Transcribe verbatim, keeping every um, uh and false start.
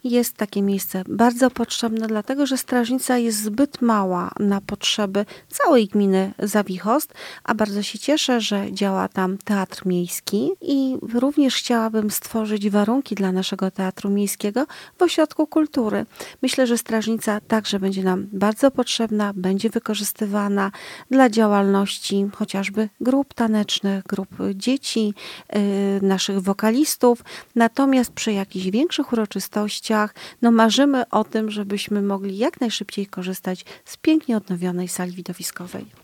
Jest takie miejsce bardzo potrzebne, dlatego że strażnica jest zbyt mała na potrzeby całej gminy Zawichost, a bardzo się cieszę, że działa tam Teatr Miejski i również chciałabym stworzyć warunki dla naszego Teatru Miejskiego w Ośrodku Kultury. Myślę, że strażnica także będzie nam bardzo potrzebna, będzie wykorzystywana dla działalności chociażby grup tanecznych, grup dzieci, yy, naszych wokalistów. Natomiast przy jakichś większych uroczystościach no marzymy o tym, żebyśmy mogli jak najszybciej korzystać z pięknie odnowionej sali widowiskowej.